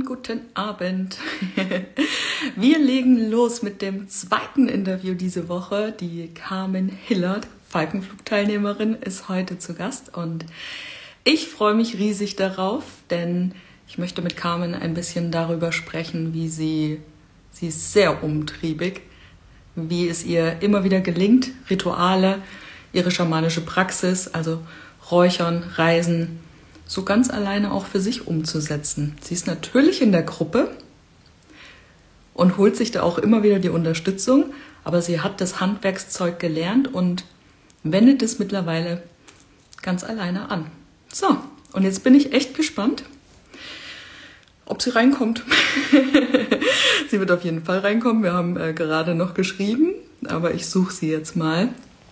Guten Abend. Wir legen los mit dem zweiten Interview diese Woche. Die Carmen Hillert, Falkenflug-Teilnehmerin, ist heute zu Gast und ich freue mich riesig darauf, denn ich möchte mit Carmen ein bisschen darüber sprechen, wie sie ist sehr umtriebig, wie es ihr immer wieder gelingt, Rituale, ihre schamanische Praxis, also Räuchern, Reisen, so ganz alleine auch für sich umzusetzen. Sie ist natürlich in der Gruppe und holt sich da auch immer wieder die Unterstützung, aber sie hat das Handwerkszeug gelernt und wendet es mittlerweile ganz alleine an. So, und jetzt bin ich echt gespannt, ob sie reinkommt. Sie wird auf jeden Fall reinkommen. Wir haben gerade noch geschrieben, aber ich suche sie jetzt mal.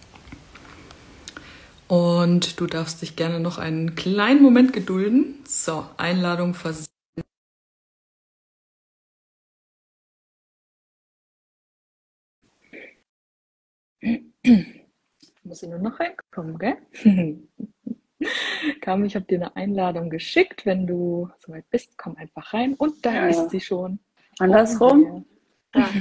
Und du darfst dich gerne noch einen kleinen Moment gedulden. So, Einladung versendet. Muss ich nur noch reinkommen, gell? Carmen, ich habe dir eine Einladung geschickt. Wenn du soweit bist, komm einfach rein. Und da ist sie schon. Andersrum? Da.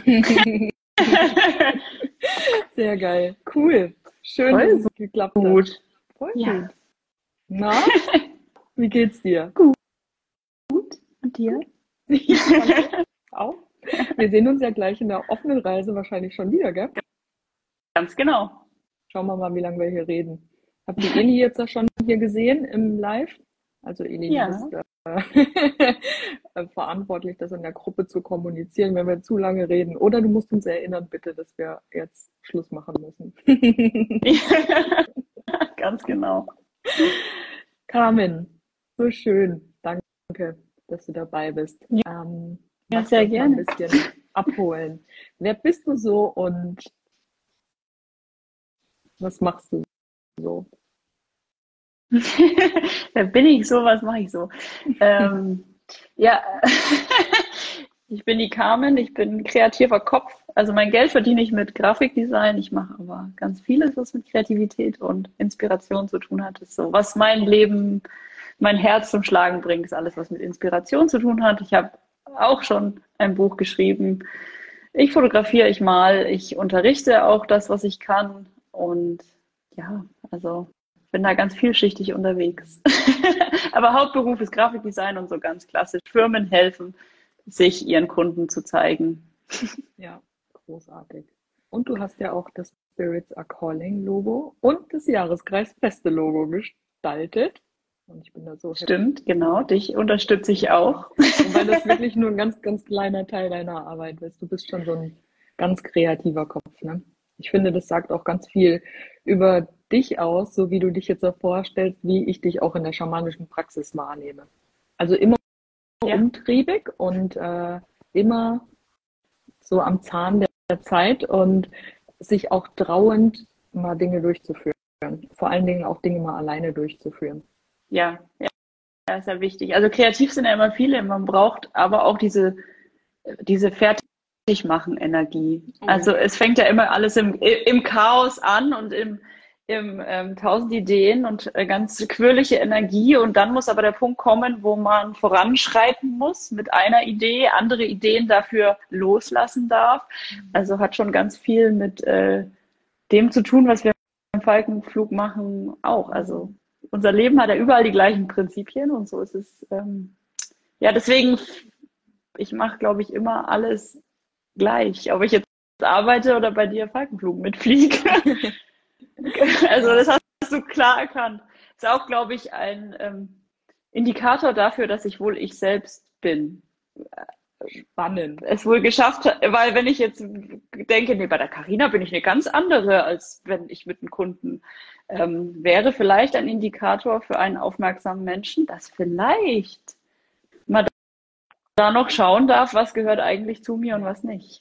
Sehr geil. Cool. Schön, Voll dass es geklappt hat. Gut. Voll Ja. gut. Na, wie geht's dir? Gut. Und dir? Ja, auch. Wir sehen uns ja gleich in der offenen Reise wahrscheinlich schon wieder, gell? Ganz genau. Schauen wir mal, wie lange wir hier reden. Habt ihr Eli jetzt auch schon hier gesehen im Live? Also Eli, Ja. du bist verantwortlich, das in der Gruppe zu kommunizieren, wenn wir zu lange reden. Oder du musst uns erinnern, bitte, dass wir jetzt Schluss machen müssen. Ganz genau. Carmen, so schön. Danke, dass du dabei bist. Ja, sehr gerne. Ein bisschen abholen. Wer bist du so und was machst du so? Wer bin ich so, was mache ich so? Ja, ich bin die Carmen, ich bin kreativer Kopf. Also mein Geld verdiene ich mit Grafikdesign. Ich mache aber ganz vieles, was mit Kreativität und Inspiration zu tun hat. Das ist so, was mein Leben, mein Herz zum Schlagen bringt, ist alles, was mit Inspiration zu tun hat. Ich habe auch schon ein Buch geschrieben. Ich fotografiere, ich male, ich unterrichte auch das, was ich kann. Und ja, also bin da ganz vielschichtig unterwegs. Aber Hauptberuf ist Grafikdesign und so ganz klassisch. Firmen helfen, sich ihren Kunden zu zeigen. Ja, großartig. Und du hast ja auch das Spirits Are Calling Logo und das Jahreskreisfeste Logo gestaltet. Und ich bin da so happy. Stimmt, genau. Dich unterstütze ich auch. Weil das wirklich nur ein ganz, ganz kleiner Teil deiner Arbeit ist. Du bist schon so ein ganz kreativer Kopf, ne? Ich finde, das sagt auch ganz viel über dich aus, so wie du dich jetzt so vorstellst, wie ich dich auch in der schamanischen Praxis wahrnehme. Also immer umtriebig und immer so am Zahn der Zeit und sich auch trauend, mal Dinge durchzuführen. Vor allen Dingen auch Dinge mal alleine durchzuführen. Ja, ist ja wichtig. Also kreativ sind ja immer viele, man braucht aber auch diese Fertigmachen-Energie. Also es fängt ja immer alles im Chaos an und im tausend Ideen und ganz quirlige Energie und dann muss aber der Punkt kommen, wo man voranschreiten muss mit einer Idee, andere Ideen dafür loslassen darf. Also hat schon ganz viel mit dem zu tun, was wir beim Falkenflug machen auch. Also unser Leben hat ja überall die gleichen Prinzipien und so ist es. Ja, deswegen, ich mache, glaube ich, immer alles gleich, ob ich jetzt arbeite oder bei dir Falkenflug mitfliege. Also das hast du klar erkannt. Ist auch, glaube ich, ein Indikator dafür, dass ich wohl ich selbst bin. Spannend. Es wohl geschafft, weil wenn ich jetzt denke, nee, bei der Carina bin ich eine ganz andere, als wenn ich mit einem Kunden wäre vielleicht ein Indikator für einen aufmerksamen Menschen, dass vielleicht man da noch schauen darf, was gehört eigentlich zu mir und was nicht.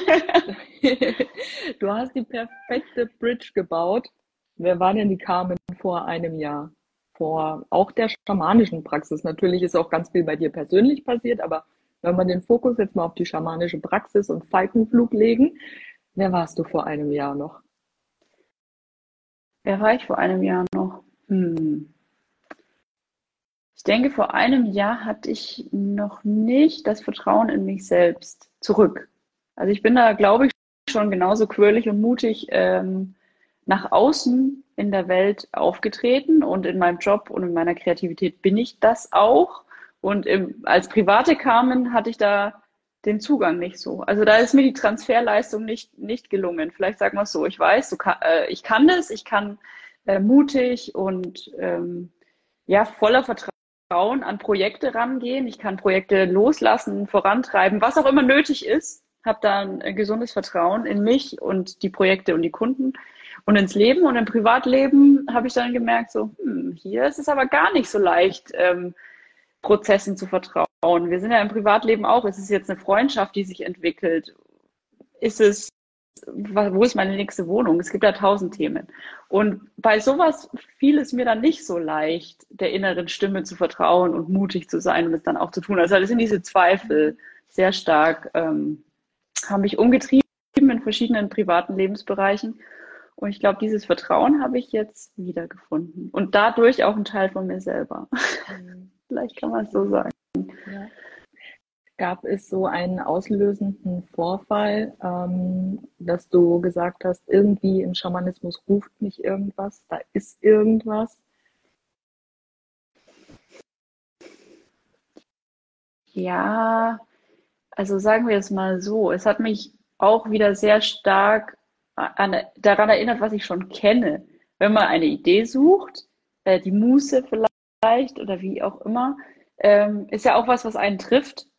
Du hast die perfekte Bridge gebaut. Wer war denn die Carmen vor einem Jahr? Vor auch der schamanischen Praxis. Natürlich ist auch ganz viel bei dir persönlich passiert, aber wenn wir den Fokus jetzt mal auf die schamanische Praxis und Falkenflug legen, wer warst du vor einem Jahr noch? Wer war ich vor einem Jahr noch? denke, vor einem Jahr hatte ich noch nicht das Vertrauen in mich selbst zurück. Also ich bin da, glaube ich, schon genauso quirlig und mutig nach außen in der Welt aufgetreten und in meinem Job und in meiner Kreativität bin ich das auch. Und als private Carmen hatte ich da den Zugang nicht so. Also da ist mir die Transferleistung nicht gelungen. Vielleicht sagen wir es so, ich weiß, ich kann das, ich kann mutig und ja, voller Vertrauen an Projekte rangehen. Ich kann Projekte loslassen, vorantreiben, was auch immer nötig ist. Habe da ein gesundes Vertrauen in mich und die Projekte und die Kunden und ins Leben. Und im Privatleben habe ich dann gemerkt, so, hier ist es aber gar nicht so leicht, Prozessen zu vertrauen. Wir sind ja im Privatleben auch. Ist es jetzt eine Freundschaft, die sich entwickelt? Ist es, wo ist meine nächste Wohnung? Es gibt da 1000 Themen. Und bei sowas fiel es mir dann nicht so leicht, der inneren Stimme zu vertrauen und mutig zu sein und es dann auch zu tun. Also das sind diese Zweifel sehr stark, haben mich umgetrieben in verschiedenen privaten Lebensbereichen. Und ich glaube, dieses Vertrauen habe ich jetzt wiedergefunden. Und dadurch auch ein Teil von mir selber. Vielleicht kann man es so sagen. Ja. Gab es so einen auslösenden Vorfall, dass du gesagt hast, irgendwie im Schamanismus ruft mich irgendwas, da ist irgendwas? Ja, also sagen wir es mal so, es hat mich auch wieder sehr stark daran erinnert, was ich schon kenne. Wenn man eine Idee sucht, die Muße vielleicht oder wie auch immer, ist ja auch was einen trifft,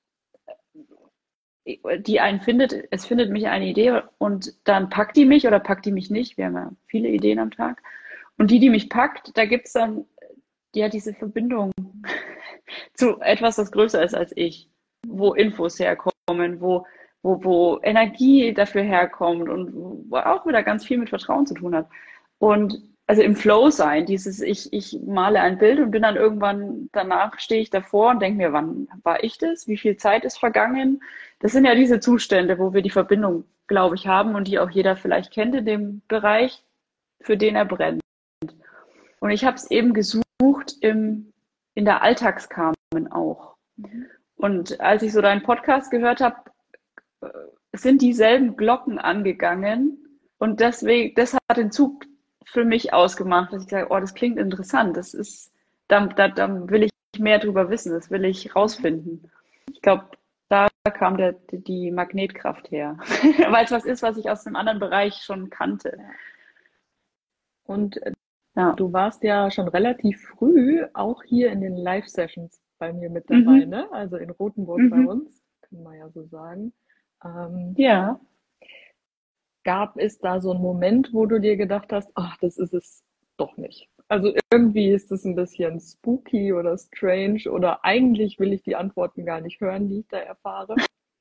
die einen findet. Es findet mich eine Idee und dann packt die mich oder packt die mich nicht. Wir haben ja viele Ideen am Tag. Und die mich packt, da gibt es dann ja diese Verbindung zu etwas, das größer ist als ich, wo Infos herkommen, wo Energie dafür herkommt und wo auch wieder ganz viel mit Vertrauen zu tun hat. Und also im Flow sein, ich male ein Bild und bin dann irgendwann, danach stehe ich davor und denke mir, wann war ich das? Wie viel Zeit ist vergangen? Das sind ja diese Zustände, wo wir die Verbindung, glaube ich, haben und die auch jeder vielleicht kennt in dem Bereich, für den er brennt. Und ich habe es eben gesucht in der Alltagscarmen auch. Und als ich so deinen Podcast gehört habe, sind dieselben Glocken angegangen. Und deswegen, das hat den Zug für mich ausgemacht, dass ich sage, oh, das klingt interessant. Das ist, da will ich mehr drüber wissen, das will ich rausfinden. Ich glaube, da kam die Magnetkraft her. Weil es was ist, was ich aus einem anderen Bereich schon kannte. Und du warst ja schon relativ früh auch hier in den Live-Sessions bei mir mit dabei, ne? Also in Rothenburg bei uns, kann man ja so sagen. Ja. Gab es da so einen Moment, wo du dir gedacht hast, ach, das ist es doch nicht? Also irgendwie ist es ein bisschen spooky oder strange oder eigentlich will ich die Antworten gar nicht hören, die ich da erfahre.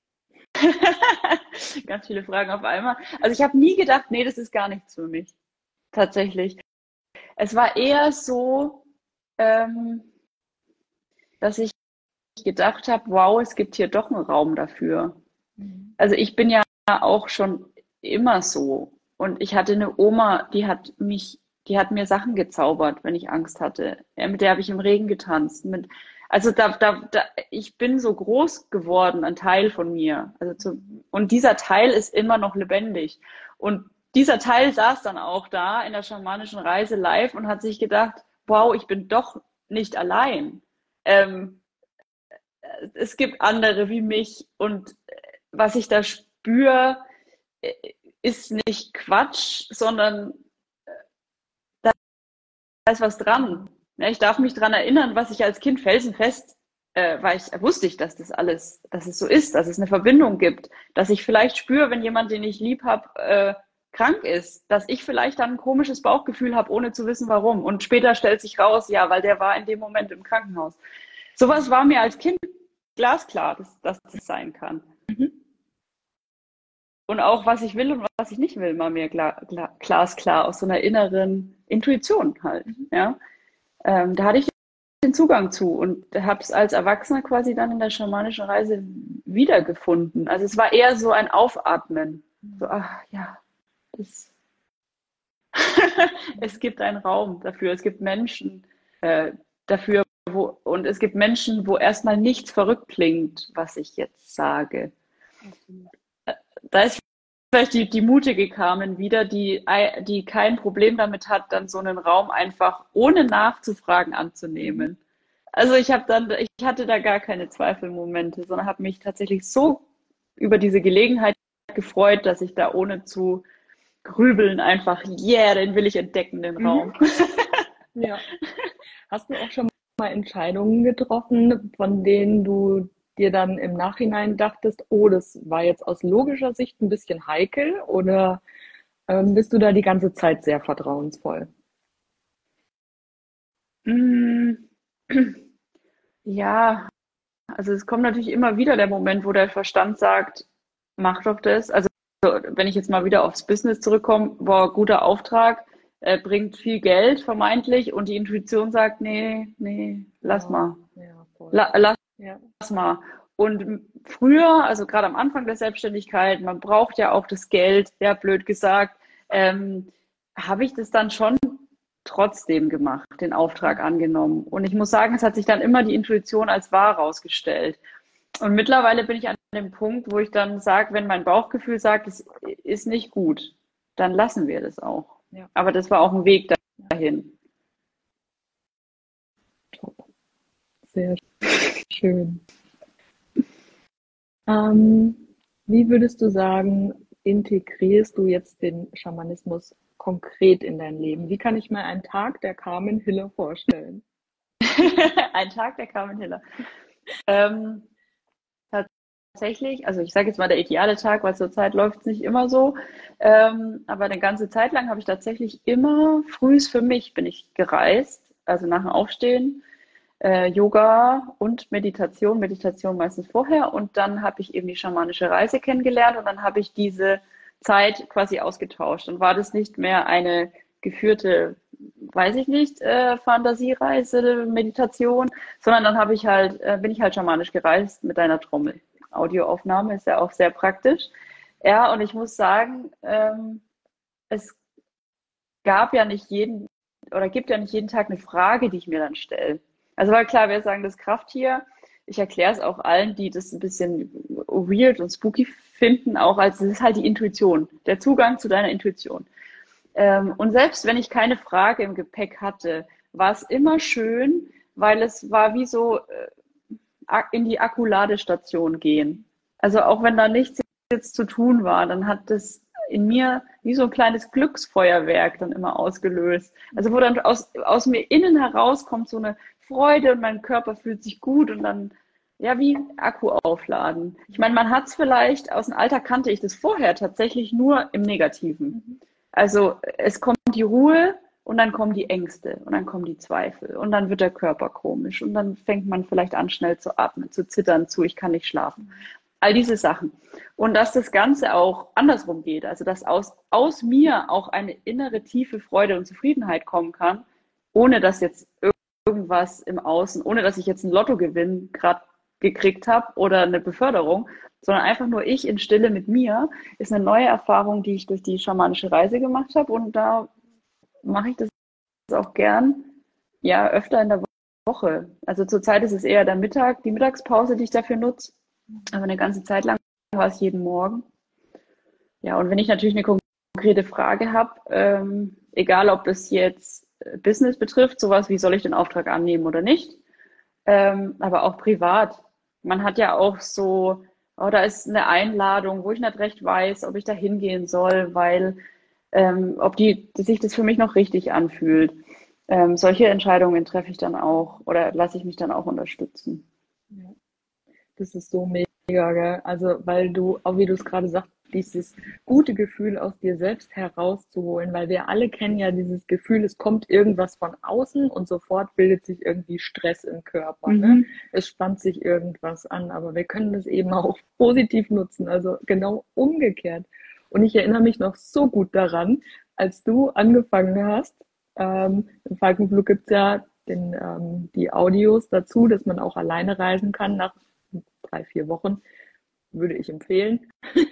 Ganz viele Fragen auf einmal. Also ich habe nie gedacht, nee, das ist gar nichts für mich. Tatsächlich. Es war eher so, dass ich gedacht habe, wow, es gibt hier doch einen Raum dafür. Also ich bin ja auch schon immer so. Und ich hatte eine Oma, die hat mir Sachen gezaubert, wenn ich Angst hatte. Ja, mit der habe ich im Regen getanzt. Also ich bin so groß geworden, ein Teil von mir. Und dieser Teil ist immer noch lebendig. Und dieser Teil saß dann auch da in der schamanischen Reise live und hat sich gedacht, wow, ich bin doch nicht allein. Es gibt andere wie mich und was ich da spüre, ist nicht Quatsch, sondern da ist was dran. Ja, ich darf mich daran erinnern, was ich als Kind felsenfest wusste ich, dass dass es so ist, dass es eine Verbindung gibt, dass ich vielleicht spüre, wenn jemand, den ich lieb habe, krank ist, dass ich vielleicht dann ein komisches Bauchgefühl habe, ohne zu wissen, warum. Und später stellt sich raus, ja, weil der war in dem Moment im Krankenhaus. Sowas war mir als Kind glasklar, dass das sein kann. Und auch, was ich will und was ich nicht will, war mir glasklar aus so einer inneren Intuition halt. Ja? Da hatte ich den Zugang zu und habe es als Erwachsener quasi dann in der schamanischen Reise wiedergefunden. Also es war eher so ein Aufatmen. So, ach ja, es gibt einen Raum dafür, es gibt Menschen dafür, und es gibt Menschen, wo erstmal nichts verrückt klingt, was ich jetzt sage. Da ist vielleicht die mutige Carmen wieder, die kein Problem damit hat, dann so einen Raum einfach ohne nachzufragen anzunehmen. Also ich hatte da gar keine Zweifelmomente, sondern habe mich tatsächlich so über diese Gelegenheit gefreut, dass ich da ohne zu grübeln einfach, yeah, den will ich entdecken, den Raum. Ja. Hast du auch schon mal Entscheidungen getroffen, von denen du dir dann im Nachhinein dachtest, oh, das war jetzt aus logischer Sicht ein bisschen heikel, oder bist du da die ganze Zeit sehr vertrauensvoll? Mm, ja, also es kommt natürlich immer wieder der Moment, wo der Verstand sagt, mach doch das. Also wenn ich jetzt mal wieder aufs Business zurückkomme, boah, guter Auftrag, bringt viel Geld vermeintlich und die Intuition sagt, nee, nee, lass Ja, mal. ja, voll. Lass Ja. mal. Und früher, also gerade am Anfang der Selbstständigkeit, man braucht ja auch das Geld, ja, blöd gesagt, habe ich das dann schon trotzdem gemacht, den Auftrag angenommen. Und ich muss sagen, es hat sich dann immer die Intuition als wahr rausgestellt. Und mittlerweile bin ich an dem Punkt, wo ich dann sage, wenn mein Bauchgefühl sagt, es ist nicht gut, dann lassen wir das auch. Ja, Aber das war auch ein Weg dahin. top. Sehr schön. Ähm, Wie würdest du sagen, integrierst du jetzt den Schamanismus konkret in dein Leben? Wie kann ich mir einen Tag der Carmen Hiller vorstellen? Ein Tag der Carmen Hiller. Ähm, Tatsächlich, also ich sage jetzt mal der ideale Tag, weil zurzeit läuft es nicht immer so, aber eine ganze Zeit lang habe ich tatsächlich immer frühs für mich bin ich gereist, also nach dem Aufstehen, Yoga und Meditation, Meditation meistens vorher und dann habe ich eben die schamanische Reise kennengelernt und dann habe ich diese Zeit quasi ausgetauscht und war das nicht mehr eine geführte, weiß ich nicht, Fantasiereise, Meditation, sondern dann bin ich halt schamanisch gereist mit einer Trommel. Audioaufnahme ist ja auch sehr praktisch. Ja, und ich muss sagen, es gab ja nicht jeden oder gibt ja nicht jeden Tag eine Frage, die ich mir dann stelle. Also weil klar, wir sagen das Krafttier. Ich erkläre es auch allen, die das ein bisschen weird und spooky finden, auch als es ist halt die Intuition, der Zugang zu deiner Intuition. Und selbst wenn ich keine Frage im Gepäck hatte, war es immer schön, weil es war wie so in die Akkuladestation gehen. Also auch wenn da nichts jetzt zu tun war, dann hat das in mir wie so ein kleines Glücksfeuerwerk dann immer ausgelöst. Also wo dann aus mir innen heraus kommt so eine Freude und mein Körper fühlt sich gut und dann, ja, wie Akku aufladen. Ich meine, man hat es vielleicht, aus dem Alter kannte ich das vorher tatsächlich nur im Negativen. Also es kommt die Ruhe und dann kommen die Ängste und dann kommen die Zweifel und dann wird der Körper komisch und dann fängt man vielleicht an, schnell zu atmen, zu zittern, ich kann nicht schlafen. All diese Sachen. Und dass das Ganze auch andersrum geht, also dass aus mir auch eine innere tiefe Freude und Zufriedenheit kommen kann, ohne dass jetzt irgendwas im Außen, ohne dass ich jetzt einen Lottogewinn gerade gekriegt habe oder eine Beförderung, sondern einfach nur ich in Stille mit mir, ist eine neue Erfahrung, die ich durch die schamanische Reise gemacht habe. Und da mache ich das auch gern, ja, öfter in der Woche. Also zurzeit ist es eher der Mittag, die Mittagspause, die ich dafür nutze. Aber eine ganze Zeit lang war es jeden Morgen. Ja, und wenn ich natürlich eine konkrete Frage habe, egal ob es jetzt Business betrifft, sowas wie soll ich den Auftrag annehmen oder nicht, aber auch privat. Man hat ja auch so, oh, da ist eine Einladung, wo ich nicht recht weiß, ob ich da hingehen soll, weil ob sich das für mich noch richtig anfühlt. Solche Entscheidungen treffe ich dann auch oder lasse ich mich dann auch unterstützen. Ja. Das ist so mega, gell? Also, weil du, auch wie du es gerade sagst, dieses gute Gefühl aus dir selbst herauszuholen, weil wir alle kennen ja dieses Gefühl, es kommt irgendwas von außen und sofort bildet sich irgendwie Stress im Körper, ne? Es spannt sich irgendwas an, aber wir können das eben auch positiv nutzen, also genau umgekehrt. Und ich erinnere mich noch so gut daran, als du angefangen hast, im Falkenflug gibt's ja die Audios dazu, dass man auch alleine reisen kann nach 3, 4 Wochen, würde ich empfehlen.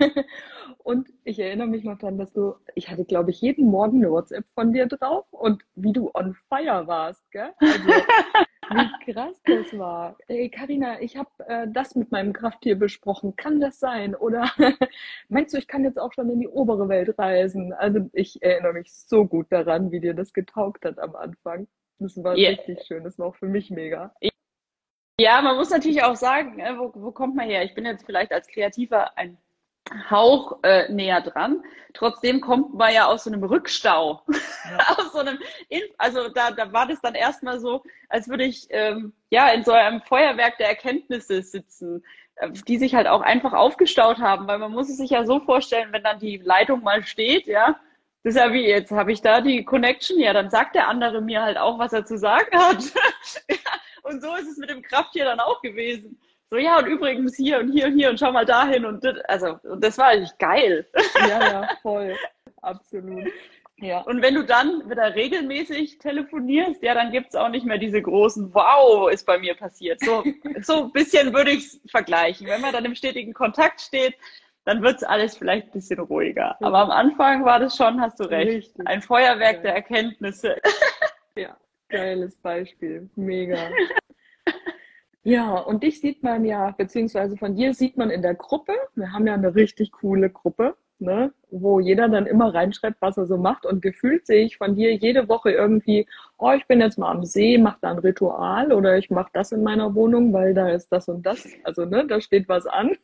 Und ich erinnere mich noch daran, ich hatte, glaube ich, jeden Morgen eine WhatsApp von dir drauf und wie du on fire warst, gell? Also Wie krass das war. Ey, Carina, ich habe das mit meinem Krafttier besprochen. Kann das sein? Oder meinst du, ich kann jetzt auch schon in die obere Welt reisen? Also ich erinnere mich so gut daran, wie dir das getaugt hat am Anfang. Das war Ja, richtig schön. Das war auch für mich mega. ja, man muss natürlich auch sagen, wo kommt man her? Ich bin jetzt vielleicht als Kreativer ein Hauch näher dran. Trotzdem kommt man ja aus so einem Rückstau, Ja, aus so einem, also da war das dann erstmal so, als würde ich ja in so einem Feuerwerk der Erkenntnisse sitzen, die sich halt auch einfach aufgestaut haben, weil man muss es sich ja so vorstellen, wenn dann die Leitung mal steht, ja, das ist ja wie, jetzt habe ich da die Connection, ja, dann sagt der andere mir halt auch, was er zu sagen hat. Ja, und so ist es mit dem Krafttier dann auch gewesen. So, ja, und übrigens hier und hier und hier und schau mal dahin und das, also, und das war eigentlich geil. ja, ja, voll. Absolut. Ja, Und wenn du dann wieder regelmäßig telefonierst, ja, dann gibt's auch nicht mehr diese großen Wow, ist bei mir passiert. So ein bisschen würde ich es vergleichen. Wenn man dann im stetigen Kontakt steht, dann wird's alles vielleicht ein bisschen ruhiger. Aber am Anfang war das schon, hast du recht, richtig ein Feuerwerk der geil. Erkenntnisse. Ja, geiles Beispiel. Mega. Ja, und dich sieht man ja, beziehungsweise von dir sieht man in der Gruppe. Wir haben ja eine richtig coole Gruppe, ne, wo jeder dann immer reinschreibt, was er so macht. Und gefühlt sehe ich von dir jede Woche irgendwie, oh, ich bin jetzt mal am See, mache da ein Ritual oder ich mache das in meiner Wohnung, weil da ist das und das. Also, ne, da steht was an,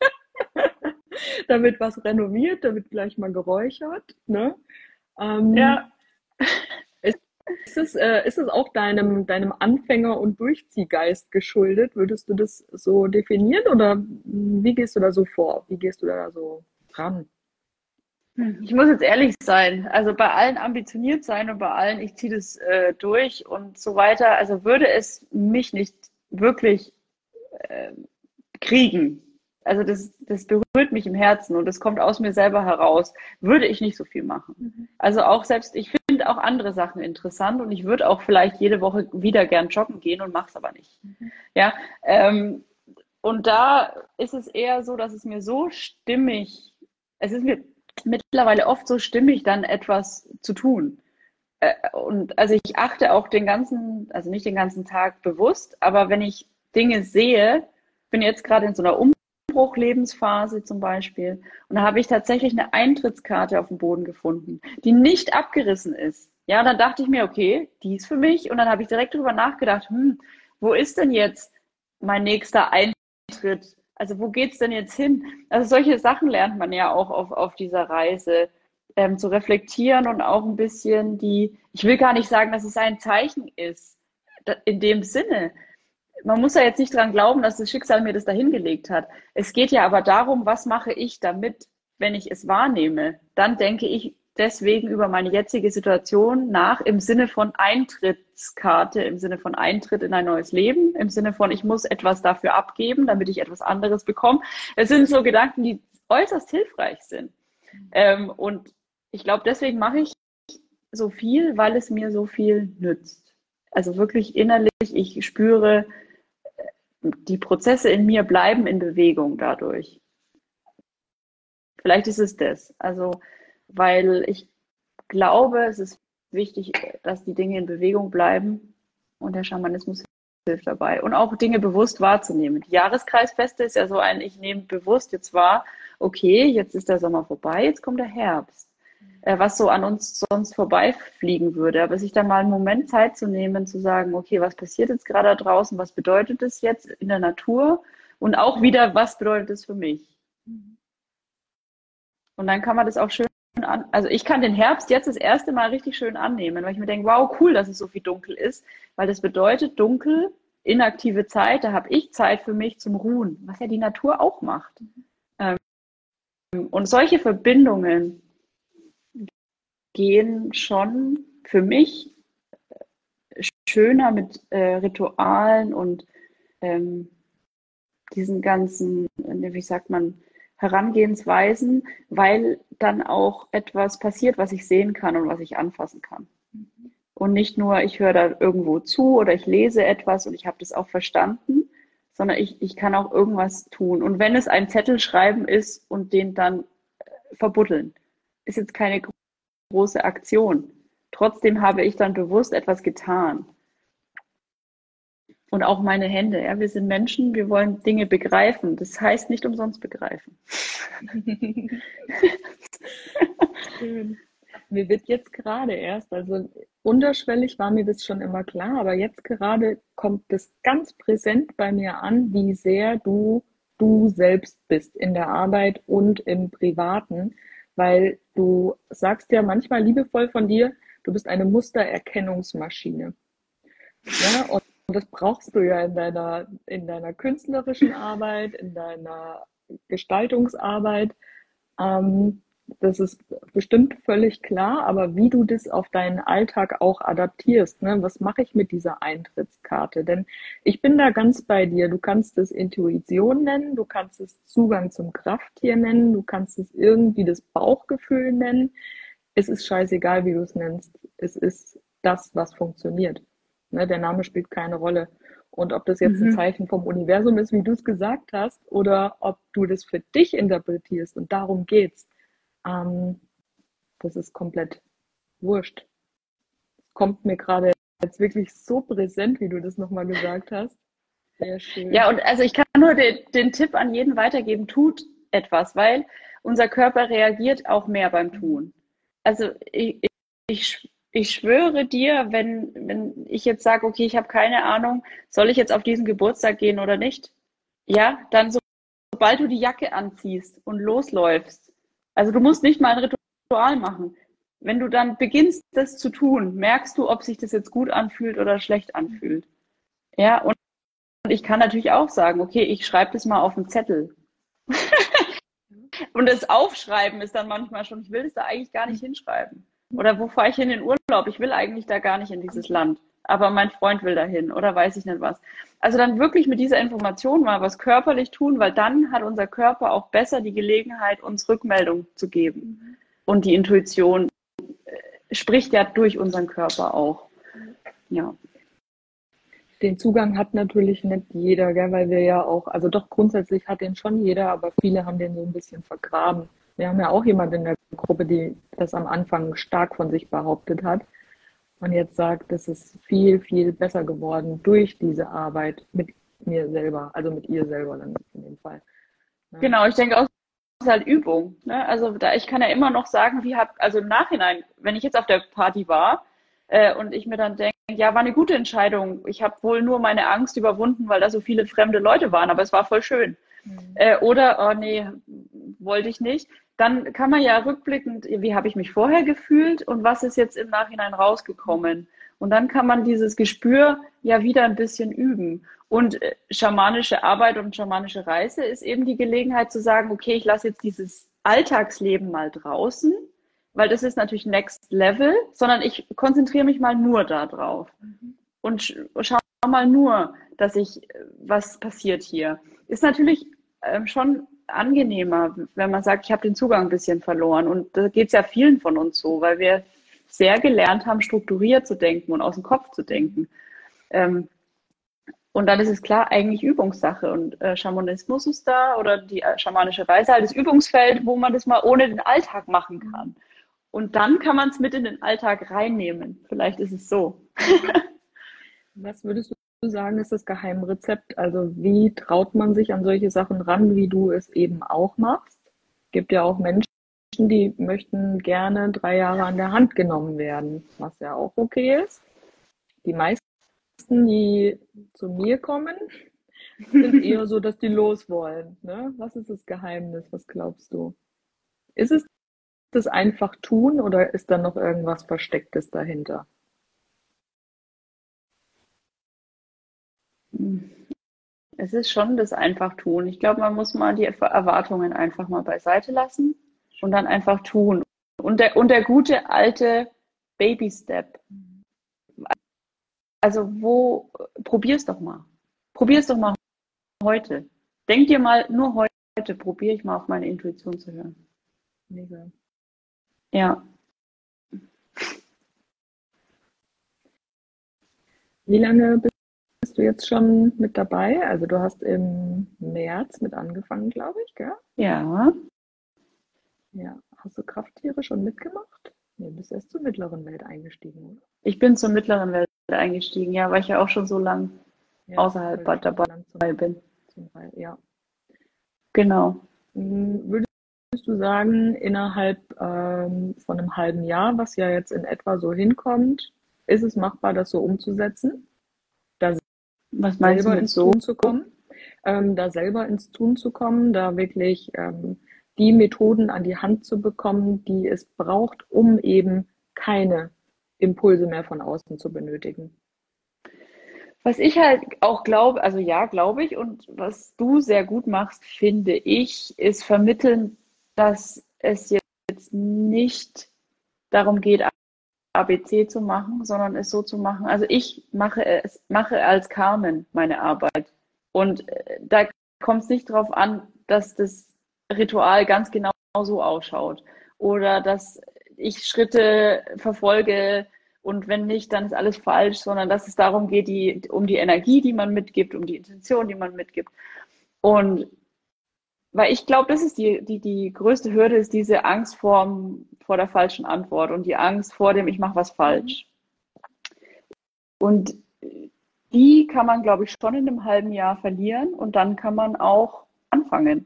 da wird was renoviert, da wird gleich mal geräuchert, ne? Ähm, Ja. ist es auch deinem Anfänger- und Durchziehgeist geschuldet? Würdest du das so definieren oder wie gehst du da so vor? Wie gehst du da so ran? Ich muss jetzt ehrlich sein, also bei allen ambitioniert sein und bei allen, ich ziehe das durch und so weiter, also würde es mich nicht wirklich äh, kriegen, also das berührt mich im Herzen und das kommt aus mir selber heraus, würde ich nicht so viel machen. Mhm. Also auch selbst, ich finde auch andere Sachen interessant und ich würde auch vielleicht jede Woche wieder gern joggen gehen und mache es aber nicht. Mhm. Ja, und da ist es eher so, dass es mir so stimmig, es ist mir mittlerweile oft so stimmig, dann etwas zu tun. Und also ich achte auch den ganzen, also nicht den ganzen Tag bewusst, aber wenn ich Dinge sehe, bin jetzt gerade in so einer Umbruch-Lebensphase zum Beispiel, und da habe ich tatsächlich eine Eintrittskarte auf dem Boden gefunden, die nicht abgerissen ist. Ja, und dann dachte ich mir, okay, die ist für mich. Und dann habe ich direkt darüber nachgedacht, wo ist denn jetzt mein nächster Eintritt? Also wo geht's denn jetzt hin? Also solche Sachen lernt man ja auch auf dieser Reise zu reflektieren und auch ein bisschen ich will gar nicht sagen, dass es ein Zeichen ist, in dem Sinne. Man muss ja jetzt nicht dran glauben, dass das Schicksal mir das dahingelegt hat. Es geht ja aber darum, was mache ich damit, wenn ich es wahrnehme? Dann denke ich deswegen über meine jetzige Situation nach im Sinne von Eintrittskarte, im Sinne von Eintritt in ein neues Leben, im Sinne von ich muss etwas dafür abgeben, damit ich etwas anderes bekomme. Es sind so Gedanken, die äußerst hilfreich sind. Und ich glaube, deswegen mache ich so viel, weil es mir so viel nützt. Also wirklich innerlich, ich spüre, die Prozesse in mir bleiben in Bewegung dadurch. Vielleicht ist es das. Also, weil ich glaube, es ist wichtig, dass die Dinge in Bewegung bleiben und der Schamanismus hilft dabei. Und auch Dinge bewusst wahrzunehmen. Die Jahreskreisfeste ist ja so ein, ich nehme bewusst jetzt wahr, okay, jetzt ist der Sommer vorbei, jetzt kommt der Herbst. Was so an uns sonst vorbeifliegen würde. Aber sich dann mal einen Moment Zeit zu nehmen, zu sagen, okay, was passiert jetzt gerade da draußen, was bedeutet es jetzt in der Natur und auch wieder, was bedeutet es für mich? Und dann kann man das auch schön also ich kann den Herbst jetzt das erste Mal richtig schön annehmen, weil ich mir denke, wow, cool, dass es so viel dunkel ist, weil das bedeutet dunkel, inaktive Zeit, da habe ich Zeit für mich zum Ruhen, was ja die Natur auch macht. Und solche Verbindungen gehen schon für mich schöner mit Ritualen und ähm, diesen ganzen, wie sagt man, Herangehensweisen, weil dann auch etwas passiert, was ich sehen kann und was ich anfassen kann. Und nicht nur, ich höre da irgendwo zu oder ich lese etwas und ich habe das auch verstanden, sondern ich kann auch irgendwas tun. Und wenn es ein Zettel schreiben ist und den dann verbuddeln, ist jetzt keine große Aktion. Trotzdem habe ich dann bewusst etwas getan. Und auch meine Hände. Ja, wir sind Menschen, wir wollen Dinge begreifen. Das heißt nicht umsonst begreifen. Schön. Mir wird jetzt gerade erst, also unterschwellig war mir das schon immer klar, aber jetzt gerade kommt das ganz präsent bei mir an, wie sehr du selbst bist in der Arbeit und im Privaten, weil du sagst ja manchmal liebevoll von dir, du bist eine Mustererkennungsmaschine. Ne? Und das brauchst du ja in deiner künstlerischen Arbeit, in deiner Gestaltungsarbeit. Ähm, Das ist bestimmt völlig klar, aber wie du das auf deinen Alltag auch adaptierst, ne? Was mache ich mit dieser Eintrittskarte? Denn ich bin da ganz bei dir. Du kannst es Intuition nennen, du kannst es Zugang zum Krafttier nennen, du kannst es irgendwie das Bauchgefühl nennen. Es ist scheißegal, wie du es nennst. Es ist das, was funktioniert. Ne? Der Name spielt keine Rolle. Und ob das jetzt ein Mhm. Zeichen vom Universum ist, wie du es gesagt hast, oder ob du das für dich interpretierst und darum geht's, ähm, das ist komplett wurscht. Kommt mir gerade jetzt wirklich so präsent, wie du das nochmal gesagt hast. Sehr schön. Ja, und also ich kann nur den Tipp an jeden weitergeben, tut etwas, weil unser Körper reagiert auch mehr beim Tun. Also ich schwöre dir, wenn ich jetzt sage, okay, ich habe keine Ahnung, soll ich jetzt auf diesen Geburtstag gehen oder nicht? Ja, dann sobald du die Jacke anziehst und losläufst, also du musst nicht mal ein Ritual machen. Wenn du dann beginnst, das zu tun, merkst du, ob sich das jetzt gut anfühlt oder schlecht anfühlt. Ja, und ich kann natürlich auch sagen, okay, ich schreibe das mal auf einen Zettel. Und das Aufschreiben ist dann manchmal schon, ich will das da eigentlich gar nicht hinschreiben. Oder wo fahre ich hin in Urlaub? Ich will eigentlich da gar nicht in dieses Land. Aber mein Freund will dahin oder weiß ich nicht was. Also dann wirklich mit dieser Information mal was körperlich tun, weil dann hat unser Körper auch besser die Gelegenheit, uns Rückmeldung zu geben. Und die Intuition spricht ja durch unseren Körper auch. Ja. Den Zugang hat natürlich nicht jeder, gell, weil wir ja auch, also doch grundsätzlich hat den schon jeder, aber viele haben den so ein bisschen vergraben. Wir haben ja auch jemanden in der Gruppe, die das am Anfang stark von sich behauptet hat und jetzt sagt, das ist viel, viel besser geworden durch diese Arbeit mit mir selber, also mit ihr selber dann in dem Fall. Ja. Genau, ich denke auch, es ist halt Übung. Ne? Also da, ich kann ja immer noch sagen, also im Nachhinein, wenn ich jetzt auf der Party war und ich mir dann denke, ja, war eine gute Entscheidung. Ich habe wohl nur meine Angst überwunden, weil da so viele fremde Leute waren, aber es war voll schön. Oder, oh nee, wollte ich nicht. Dann kann man ja rückblickend, wie habe ich mich vorher gefühlt und was ist jetzt im Nachhinein rausgekommen? Und dann kann man dieses Gespür ja wieder ein bisschen üben. Und schamanische Arbeit und schamanische Reise ist eben die Gelegenheit zu sagen, okay, ich lasse jetzt dieses Alltagsleben mal draußen, weil das ist natürlich Next Level, sondern ich konzentriere mich mal nur da drauf und schau mal nur, was passiert hier. Ist natürlich schon angenehmer, wenn man sagt, ich habe den Zugang ein bisschen verloren. Und da geht es ja vielen von uns so, weil wir sehr gelernt haben, strukturiert zu denken und aus dem Kopf zu denken. Und dann ist es klar, eigentlich Übungssache. Und Schamanismus ist da oder die schamanische Reise halt das Übungsfeld, wo man das mal ohne den Alltag machen kann. Und dann kann man es mit in den Alltag reinnehmen. Vielleicht ist es so. Was würdest du sagen, ist das Geheimrezept? Also wie traut man sich an solche Sachen ran, wie du es eben auch machst? Es gibt ja auch Menschen, die möchten gerne 3 Jahre an der Hand genommen werden, was ja auch okay ist. Die meisten, die zu mir kommen, sind eher so, dass die los wollen. Ne? Was ist das Geheimnis? Was glaubst du? Ist es das einfach tun oder ist da noch irgendwas Verstecktes dahinter? Es ist schon das einfach tun. Ich glaube, man muss mal die Erwartungen einfach mal beiseite lassen und dann einfach tun. Und der gute alte Baby-Step. Also probier's doch mal. Probier's doch mal heute. Denk dir mal, nur heute probiere ich mal auf meine Intuition zu hören. Mega. Ja. Wie lange bist du jetzt schon mit dabei? Also du hast im März mit angefangen, glaube ich, gell? Ja. Ja. Hast du Krafttiere schon mitgemacht? Nee, du bist erst zur mittleren Welt eingestiegen, oder? Ich bin zur mittleren Welt eingestiegen, ja, war ich ja auch schon so lang. außerhalb dabei bin. Ja. Genau. Würdest du sagen, innerhalb von einem halben Jahr, was ja jetzt in etwa so hinkommt, ist es machbar, das so umzusetzen? Da Was meinst du selber mit ins so? Tun zu kommen? Da selber ins Tun zu kommen, da wirklich die Methoden an die Hand zu bekommen, die es braucht, um eben keine Impulse mehr von außen zu benötigen. Was ich halt auch glaube, also ja, glaube ich, und was du sehr gut machst, finde ich, ist vermitteln, dass es jetzt nicht darum geht, ABC zu machen, sondern es so zu machen. Also ich mache als Carmen meine Arbeit. Und da kommt es nicht darauf an, dass das Ritual ganz genau so ausschaut oder dass ich Schritte verfolge und wenn nicht, dann ist alles falsch, sondern dass es darum geht, um die Energie, die man mitgibt, um die Intention, die man mitgibt. Und weil ich glaube, das ist die größte Hürde, ist diese Angst vor der falschen Antwort und die Angst vor dem, ich mache was falsch. Und die kann man, glaube ich, schon in einem halben Jahr verlieren und dann kann man auch anfangen.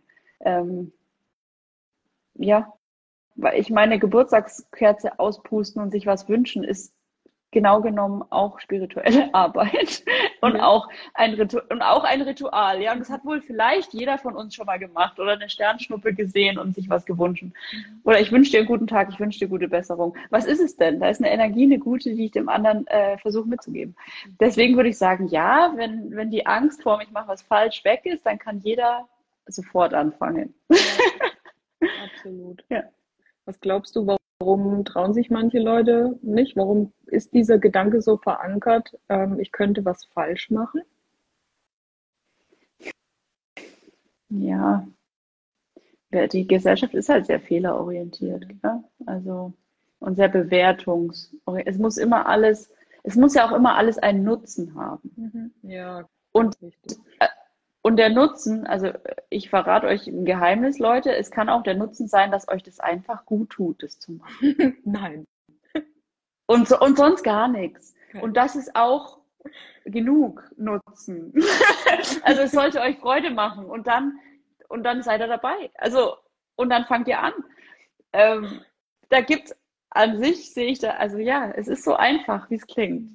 Ja, weil ich meine, Geburtstagskerze auspusten und sich was wünschen, ist genau genommen auch spirituelle Arbeit und auch ein Ritual. Ja, und das hat wohl vielleicht jeder von uns schon mal gemacht oder eine Sternschnuppe gesehen und sich was gewünscht. Oder ich wünsche dir einen guten Tag, ich wünsche dir gute Besserung. Was ist es denn? Da ist eine Energie, eine gute, die ich dem anderen versuche mitzugeben. Deswegen würde ich sagen, ja, wenn die Angst vor ich mache was falsch weg ist, dann kann jeder sofort anfangen. Ja, absolut. Ja. Was glaubst du, warum trauen sich manche Leute nicht? Warum ist dieser Gedanke so verankert, ich könnte was falsch machen? Ja, die Gesellschaft ist halt sehr fehlerorientiert. Ja? Also, und sehr bewertungsorientiert. Es muss ja auch immer alles einen Nutzen haben. Ja, und der Nutzen, also ich verrate euch ein Geheimnis, Leute, es kann auch der Nutzen sein, dass euch das einfach gut tut, das zu machen. Nein. Und sonst gar nichts. Und das ist auch genug Nutzen. Also es sollte euch Freude machen und dann seid ihr dabei. Also, und dann fangt ihr an. Da gibt's an sich, sehe ich da, also ja, es ist so einfach, wie es klingt.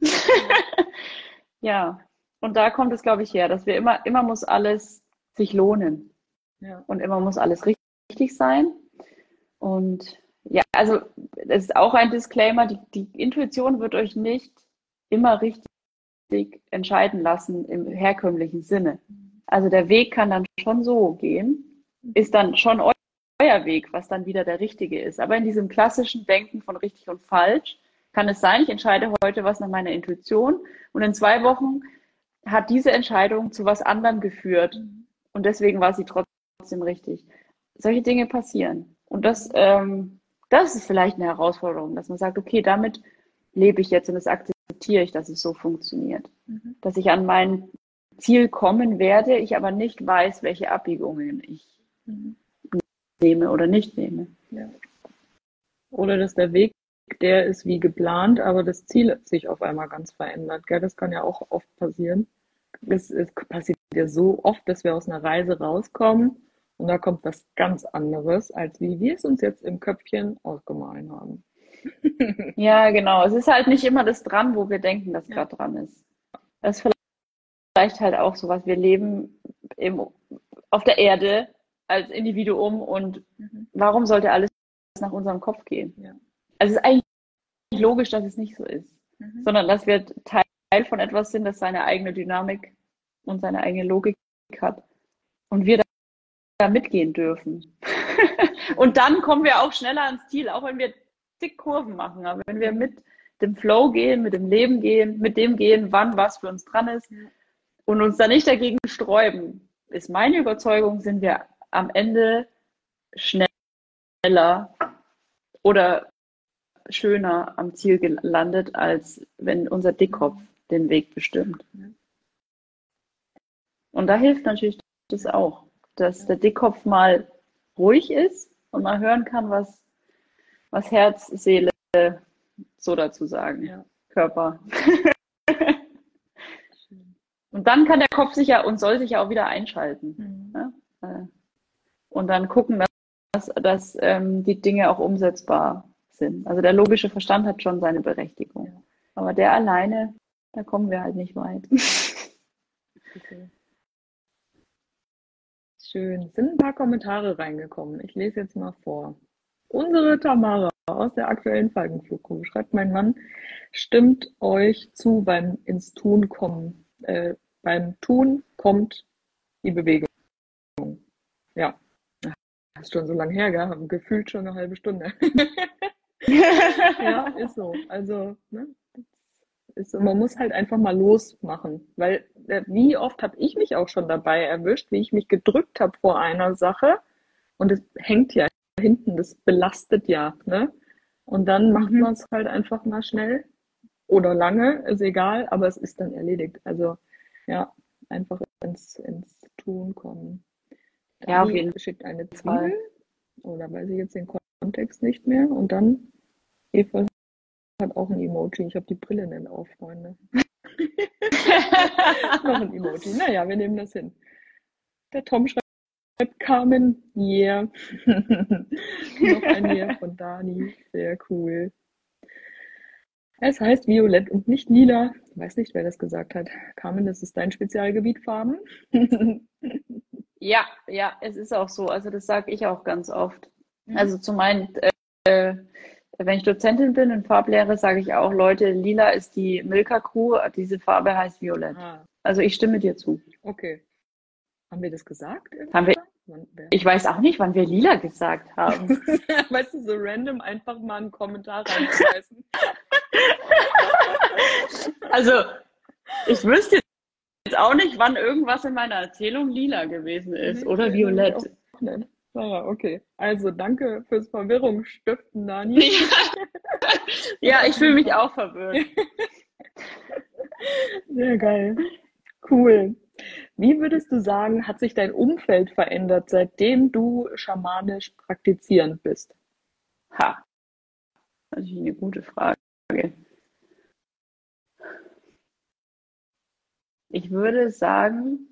Ja. Und da kommt es, glaube ich, her, dass wir immer muss alles sich lohnen. Ja. Und immer muss alles richtig sein. Und ja, also das ist auch ein Disclaimer, die Intuition wird euch nicht immer richtig entscheiden lassen im herkömmlichen Sinne. Also der Weg kann dann schon so gehen, ist dann schon euer Weg, was dann wieder der richtige ist. Aber in diesem klassischen Denken von richtig und falsch kann es sein, ich entscheide heute was nach meiner Intuition und in 2 Wochen hat diese Entscheidung zu was anderem geführt und deswegen war sie trotzdem richtig. Solche Dinge passieren. Und das ist vielleicht eine Herausforderung, dass man sagt, okay, damit lebe ich jetzt und das akzeptiere ich, dass es so funktioniert. Dass ich an mein Ziel kommen werde, ich aber nicht weiß, welche Abbiegungen ich nehme oder nicht nehme. Ja. Oder dass der Weg, der ist wie geplant, aber das Ziel sich auf einmal ganz verändert. Gell? Das kann ja auch oft passieren. Es passiert ja so oft, dass wir aus einer Reise rauskommen und da kommt was ganz anderes, als wie wir es uns jetzt im Köpfchen ausgemalt haben. Ja, genau. Es ist halt nicht immer das dran, wo wir denken, dass gerade dran ist. Das ist vielleicht halt auch so was. Wir leben auf der Erde als Individuum und warum sollte alles nach unserem Kopf gehen? Ja. Also es ist eigentlich logisch, dass es nicht so ist, sondern dass wir Teil von etwas sind, das seine eigene Dynamik und seine eigene Logik hat und wir da mitgehen dürfen. Und dann kommen wir auch schneller ans Ziel, auch wenn wir zig Kurven machen, aber wenn wir mit dem Flow gehen, mit dem Leben gehen, mit dem gehen, wann was für uns dran ist und uns da nicht dagegen sträuben, ist meine Überzeugung, sind wir am Ende schneller oder schöner am Ziel gelandet, als wenn unser Dickkopf den Weg bestimmt. Und da hilft natürlich das auch, dass der Dickkopf mal ruhig ist und mal hören kann, was Herz, Seele so dazu sagen. Ja. Körper. Und Und dann kann der Kopf sich ja und soll sich ja auch wieder einschalten. Mhm. Ne? Und dann gucken, dass die Dinge auch umsetzbar sind. Also der logische Verstand hat schon seine Berechtigung. Ja. Aber der alleine, da kommen wir halt nicht weit. Okay. Schön. Es sind ein paar Kommentare reingekommen. Ich lese jetzt mal vor. Unsere Tamara aus der aktuellen Falkenfluggruppe schreibt: Mein Mann stimmt euch zu beim ins Tun kommen. Beim Tun kommt die Bewegung. Ja, das ist schon so lange her, gell? Gefühlt schon eine halbe Stunde. Ja, ist so. Also, ne? Ist so. Man muss halt einfach mal losmachen, weil wie oft habe ich mich auch schon dabei erwischt, wie ich mich gedrückt habe vor einer Sache und es hängt ja hinten, das belastet ja, ne? Und dann macht man es halt einfach mal schnell oder lange, ist egal, aber es ist dann erledigt. Also ja, einfach ins Tun kommen. Ja, auf Dani jeden schickt eine Fall. Zwiebel, oder weiß ich jetzt den Kontext nicht mehr. Und dann Eva hat auch ein Emoji. Ich habe die Brille nicht auf, Freunde. Noch ein Emoji. Naja, wir nehmen das hin. Der Tom schreibt Carmen, yeah. Noch ein Yeah von Dani. Sehr cool. Es heißt Violett und nicht Lila. Ich weiß nicht, wer das gesagt hat. Carmen, das ist dein Spezialgebiet, Farben. Ja, es ist auch so. Also das sage ich auch ganz oft. Also zum einen, wenn ich Dozentin bin in Farblehre, sage ich auch, Leute, lila ist die Milka-Kuh, diese Farbe heißt Violett. Ah, Also ich stimme dir zu. okay. Haben wir das gesagt? Haben wir, Wann- wer- ich weiß auch nicht, wann wir lila gesagt haben. Weißt du, so random einfach mal einen Kommentar reinschmeißen. Also ich wüsste jetzt auch nicht, wann irgendwas in meiner Erzählung lila gewesen ist Nee, oder nee, violett. auch nicht. Naja, okay. Also danke fürs Verwirrungsstiften, Dani. Ja, ich fühle mich auch verwirrt. Sehr geil. Cool. Wie würdest du sagen, hat sich dein Umfeld verändert, seitdem du schamanisch praktizierend bist? Ha, natürlich eine gute Frage. Ich würde sagen,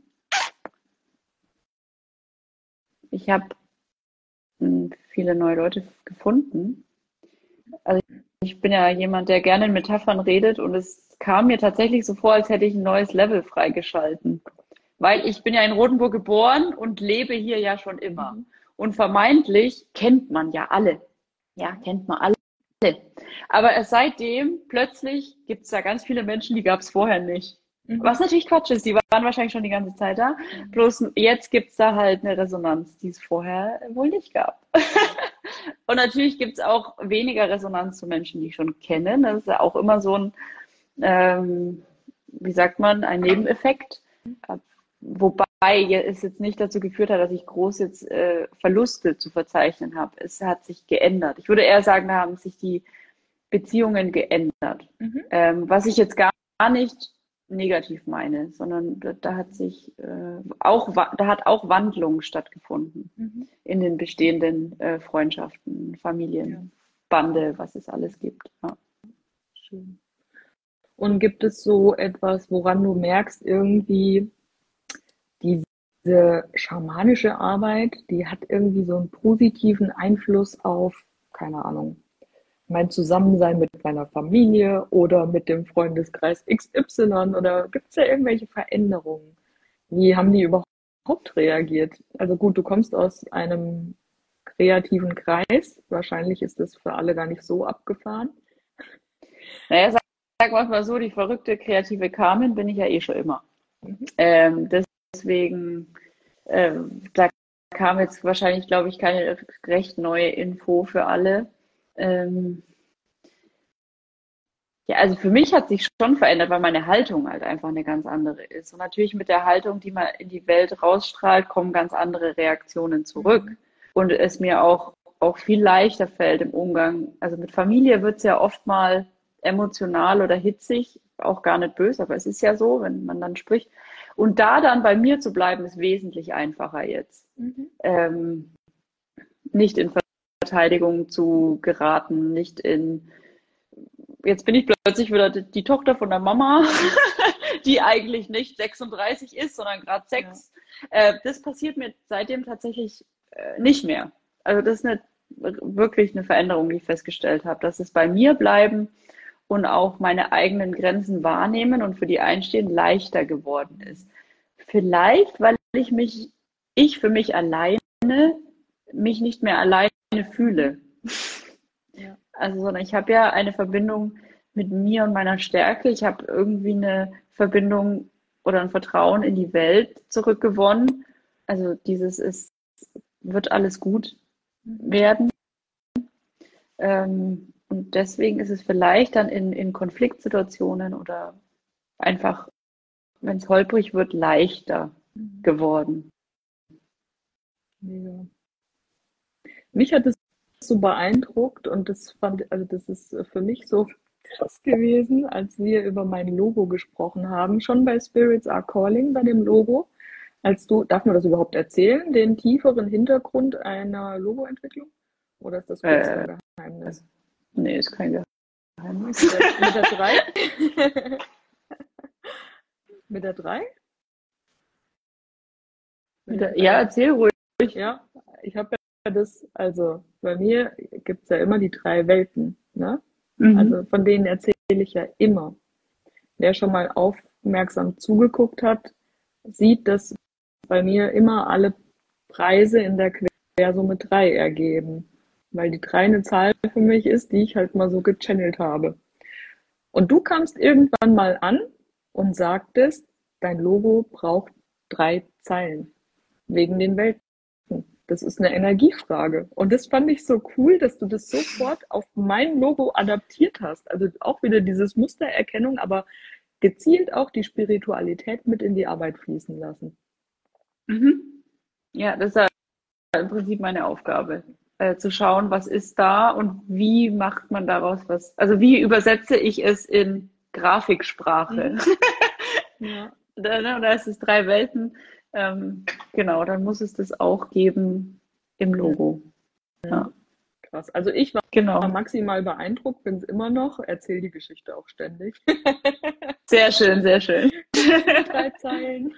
ich habe viele neue Leute gefunden. Also ich bin ja jemand, der gerne in Metaphern redet und es kam mir tatsächlich so vor, als hätte ich ein neues Level freigeschalten. Weil ich bin ja in Rothenburg geboren und lebe hier ja schon immer. Und vermeintlich kennt man ja alle. Ja, kennt man alle. Aber erst seitdem plötzlich gibt es da ganz viele Menschen, die gab es vorher nicht. Was natürlich Quatsch ist, die waren wahrscheinlich schon die ganze Zeit da. Bloß jetzt gibt es da halt eine Resonanz, die es vorher wohl nicht gab. Und natürlich gibt es auch weniger Resonanz zu Menschen, die ich schon kenne. Das ist ja auch immer so ein, wie sagt man, ein Nebeneffekt. Wobei es jetzt nicht dazu geführt hat, dass ich groß jetzt Verluste zu verzeichnen habe. Es hat sich geändert. Ich würde eher sagen, da haben sich die Beziehungen geändert. Was ich jetzt gar nicht negativ meine, sondern da hat sich da hat auch Wandlung stattgefunden in den bestehenden Freundschaften, Familien, Bande, was es alles gibt. Ja. Schön. Und gibt es so etwas, woran du merkst, irgendwie diese schamanische Arbeit, die hat irgendwie so einen positiven Einfluss auf, keine Ahnung, mein Zusammensein mit meiner Familie oder mit dem Freundeskreis XY, oder gibt es da irgendwelche Veränderungen? Wie haben die überhaupt reagiert? Also gut, du kommst aus einem kreativen Kreis. Wahrscheinlich ist das für alle gar nicht so abgefahren. Naja, sag mal so, die verrückte kreative Carmen bin ich ja eh schon immer. Deswegen, da kam jetzt wahrscheinlich, glaube ich, keine recht neue Info für alle. Ja, also für mich hat sich schon verändert, weil meine Haltung halt einfach eine ganz andere ist. Und natürlich mit der Haltung, die man in die Welt rausstrahlt, kommen ganz andere Reaktionen zurück. Und es mir auch viel leichter fällt im Umgang. Also mit Familie wird es ja oft mal emotional oder hitzig, auch gar nicht böse, aber es ist ja so, wenn man dann spricht. Und da dann bei mir zu bleiben, ist wesentlich einfacher jetzt. Nicht in Verteidigung zu geraten, nicht in, jetzt bin ich plötzlich wieder die Tochter von der Mama, die eigentlich nicht 36 ist, sondern gerade 6. Das passiert mir seitdem tatsächlich nicht mehr. Also das ist wirklich eine Veränderung, die ich festgestellt habe, dass es bei mir bleiben und auch meine eigenen Grenzen wahrnehmen und für die einstehen leichter geworden ist. Vielleicht, weil ich für mich alleine mich nicht mehr alleine fühle. Ja. Also, sondern ich habe ja eine Verbindung mit mir und meiner Stärke. Ich habe irgendwie eine Verbindung oder ein Vertrauen in die Welt zurückgewonnen. Also wird alles gut werden. Und deswegen ist es vielleicht dann in Konfliktsituationen oder einfach, wenn es holprig wird, leichter geworden. Mega. Mich hat es so beeindruckt und das ist für mich so krass gewesen, als wir über mein Logo gesprochen haben, schon bei Spirits Are Calling, bei dem Logo. Darf man das überhaupt erzählen, den tieferen Hintergrund einer Logoentwicklung? Oder ist das Künstlergeheimnis? Nee, ist kein Geheimnis. Mit der 3? Mit der 3? Ja, erzähl ruhig. Ja, ich habe ja also bei mir gibt es ja immer die 3 Welten, ne? Also von denen erzähle ich ja immer. Wer schon mal aufmerksam zugeguckt hat, sieht, dass bei mir immer alle Preise in der Quersumme 3 ergeben. Weil die 3 eine Zahl für mich ist, die ich halt mal so gechannelt habe. Und du kamst irgendwann mal an und sagtest, dein Logo braucht 3 Zeilen. Wegen den Welten. Das ist eine Energiefrage. Und das fand ich so cool, dass du das sofort auf mein Logo adaptiert hast. Also auch wieder dieses Mustererkennung, aber gezielt auch die Spiritualität mit in die Arbeit fließen lassen. Ja, das ist ja im Prinzip meine Aufgabe. Zu schauen, was ist da und wie macht man daraus was. Also wie übersetze ich es in Grafiksprache? Ja. Da ist es 3 Welten. Genau, dann muss es das auch geben im Logo. Ja. Krass. Also ich war maximal beeindruckt, bin es immer noch, erzähle die Geschichte auch ständig. Sehr schön, sehr schön. 3 Zeilen.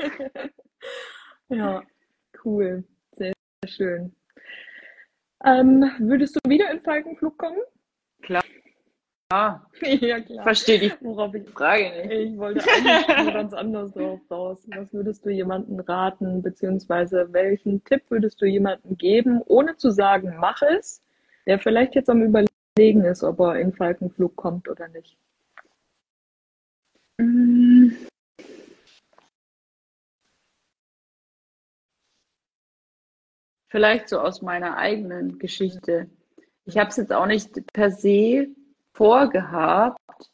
Ja, cool. Sehr, sehr schön. Würdest du wieder in Falkenflug kommen? Klar. Ja, klar. Verstehe die Frage nicht. Ich wollte eigentlich nur ganz anders drauf raus. Was würdest du jemandem raten, beziehungsweise welchen Tipp würdest du jemandem geben, ohne zu sagen, mach es, der vielleicht jetzt am Überlegen ist, ob er in Falkenflug kommt oder nicht? Vielleicht so aus meiner eigenen Geschichte. Ich habe es jetzt auch nicht per se vorgehabt.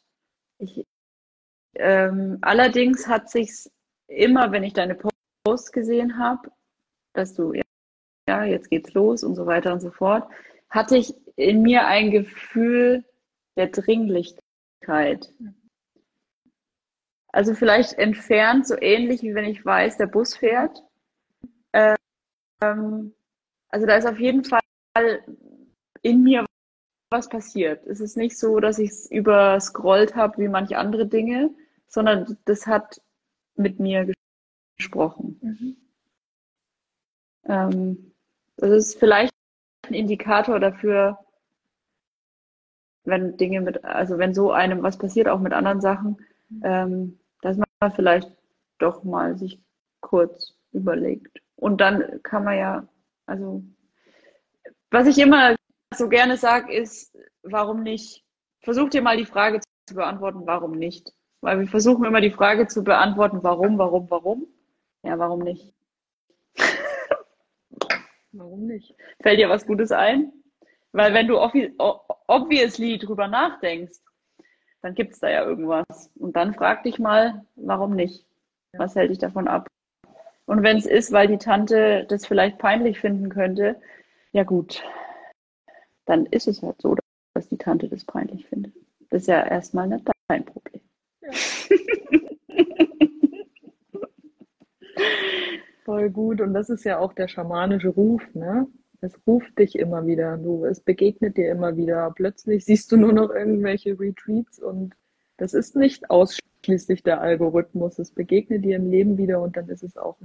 Allerdings hat sich's immer, wenn ich deine Posts gesehen habe, dass du, ja, jetzt geht's los und so weiter und so fort, hatte ich in mir ein Gefühl der Dringlichkeit. Also vielleicht entfernt, so ähnlich wie wenn ich weiß, der Bus fährt. Also da ist auf jeden Fall in mir was passiert. Es ist nicht so, dass ich es überscrollt habe wie manche andere Dinge, sondern das hat mit mir gesprochen. Das ist vielleicht ein Indikator dafür, wenn wenn so einem was passiert, auch mit anderen Sachen, dass man vielleicht doch mal sich kurz überlegt. Und dann kann man ja, also was ich immer so gerne sage, ist, warum nicht? Versuch dir mal die Frage zu beantworten, warum nicht? Weil wir versuchen immer die Frage zu beantworten, warum? Ja, warum nicht? Warum nicht? Fällt dir was Gutes ein? Weil wenn du obviously drüber nachdenkst, dann gibt es da ja irgendwas. Und dann frag dich mal, warum nicht? Was hält dich davon ab? Und wenn es ist, weil die Tante das vielleicht peinlich finden könnte, ja gut, dann ist es halt so, dass die Tante das peinlich findet. Das ist ja erstmal nicht dein Problem. Ja. Voll gut. Und das ist ja auch der schamanische Ruf, ne? Es ruft dich immer wieder. Es begegnet dir immer wieder. Plötzlich siehst du nur noch irgendwelche Retreats und das ist nicht ausschließlich schließlich der Algorithmus. Es begegnet dir im Leben wieder und dann ist es auch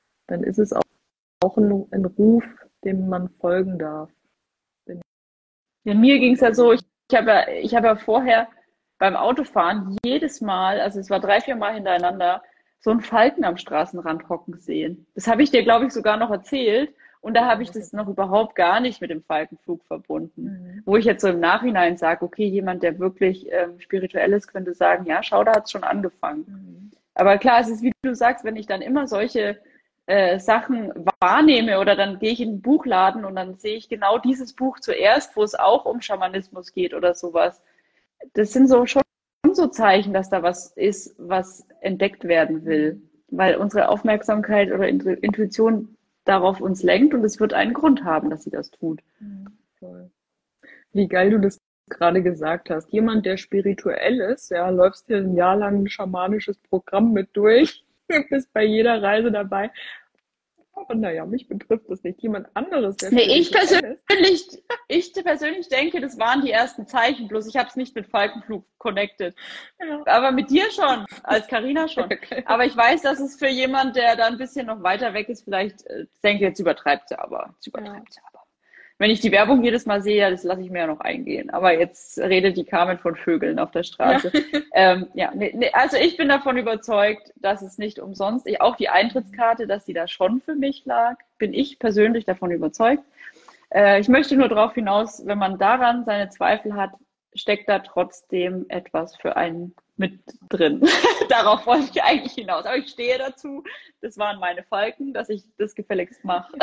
ein Ruf, dem man folgen darf. Ja, mir ging es ja so, ich hab ja vorher beim Autofahren jedes Mal, also es war 3, 4 Mal hintereinander, so einen Falken am Straßenrand hocken sehen. Das habe ich dir, glaube ich, sogar noch erzählt. Und da habe ich das noch überhaupt gar nicht mit dem Falkenflug verbunden. Wo ich jetzt so im Nachhinein sage, okay, jemand, der wirklich spirituell ist, könnte sagen, ja, schau, da hat es schon angefangen. Aber klar, es ist, wie du sagst, wenn ich dann immer solche Sachen wahrnehme oder dann gehe ich in den Buchladen und dann sehe ich genau dieses Buch zuerst, wo es auch um Schamanismus geht oder sowas. Das sind schon so Zeichen, dass da was ist, was entdeckt werden will, weil unsere Aufmerksamkeit oder Intuition darauf uns lenkt und es wird einen Grund haben, dass sie das tut. Voll. Wie geil du das gerade gesagt hast. Jemand, der spirituell ist, ja, läufst hier ein Jahr lang ein schamanisches Programm mit durch, bist bei jeder Reise dabei. Aber naja, mich betrifft das nicht. Jemand anderes, der ich persönlich denke, das waren die ersten Zeichen, bloß ich habe es nicht mit Falkenflug connected. Ja. Aber mit dir schon, als Carina schon. Okay. Aber ich weiß, dass es für jemand, der da ein bisschen noch weiter weg ist, vielleicht denkt, jetzt übertreibt sie aber. Wenn ich die Werbung jedes Mal sehe, das lasse ich mir ja noch eingehen. Aber jetzt redet die Carmen von Vögeln auf der Straße. Ja. Also ich bin davon überzeugt, dass es nicht umsonst, auch die Eintrittskarte, dass die da schon für mich lag, bin ich persönlich davon überzeugt. Ich möchte nur darauf hinaus, wenn man daran seine Zweifel hat, steckt da trotzdem etwas für einen mit drin. Darauf wollte ich eigentlich hinaus. Aber ich stehe dazu, das waren meine Falken, dass ich das gefälligst mache.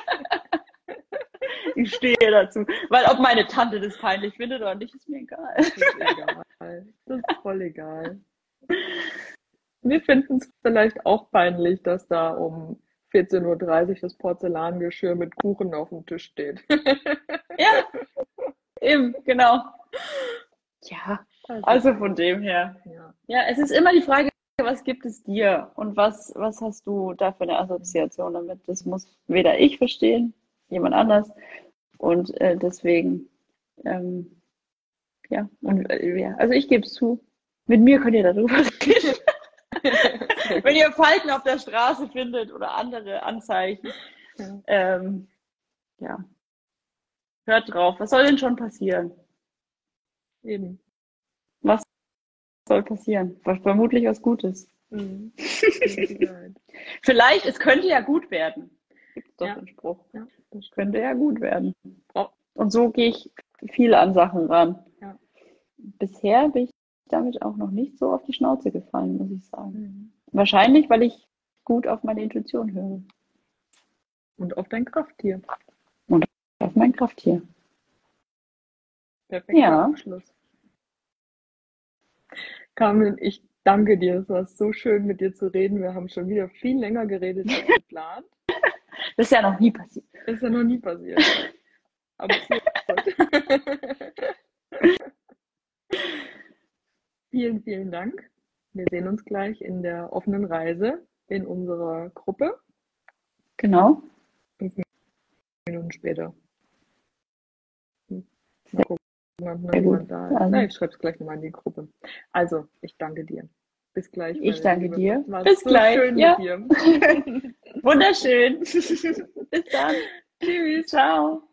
Ich stehe dazu. Weil ob meine Tante das peinlich findet oder nicht, ist mir egal. Das ist egal. Das ist voll egal. Wir finden es vielleicht auch peinlich, dass da um 14:30 Uhr das Porzellangeschirr mit Kuchen auf dem Tisch steht. Ja, eben, genau. Ja, also von dem her. Ja, es ist immer die Frage, was gibt es dir und was hast du da für eine Assoziation damit? Das muss weder ich verstehen, jemand anders. Und deswegen, ja, also ich gebe es zu. Mit mir könnt ihr darüber reden. Wenn ihr Falten auf der Straße findet oder andere Anzeichen, ja, hört drauf. Was soll denn schon passieren? Eben. Was soll passieren? Vermutlich was Gutes. Vielleicht, es könnte ja gut werden. Gibt doch den Spruch. Ja, das könnte ja gut werden. Und so gehe ich viel an Sachen ran. Ja. Bisher bin ich damit auch noch nicht so auf die Schnauze gefallen, muss ich sagen. Wahrscheinlich, weil ich gut auf meine Intuition höre. Und auf dein Krafttier. Und auf mein Krafttier. Perfekter Abschluss. Carmen, ich danke dir. Es war so schön, mit dir zu reden. Wir haben schon wieder viel länger geredet als geplant. Das ist ja noch nie passiert. Das ist ja noch nie passiert. Aber vielen, vielen Dank. Wir sehen uns gleich in der offenen Reise in unserer Gruppe. Genau. 5 Minuten später. Mal gucken, ob jemand da ist. Na, ich schreibe es gleich nochmal in die Gruppe. Also, ich danke dir. Bis gleich. Ich danke dir. Bis so gleich. Schön mit dir. Wunderschön. Bis dann. Tschüss. Ciao.